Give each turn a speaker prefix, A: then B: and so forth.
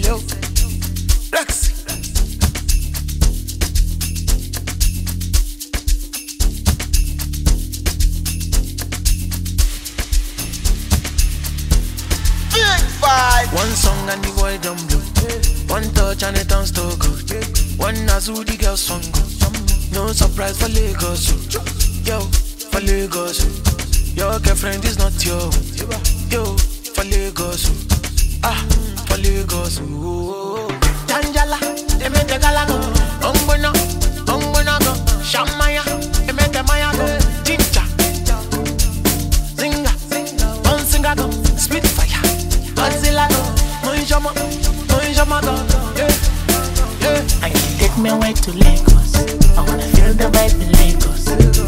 A: yo, Rex. One song and the boy don't blow. One touch and it turns to good. One Nazu the girl song go. No surprise for Lagos. Yo, for Lagos. Your girlfriend is not yo. Yo, for Lagos. Ah, for Lagos. Janjala, they make the gala go. Ongbono go. Shamaya, they make the maya go. Jinja, zinga, one singer go. Spitfire, Godzilla go. Moinjama go. Yeah.
B: I can take me away to Lagos. I wanna feel the vibe in Lagos.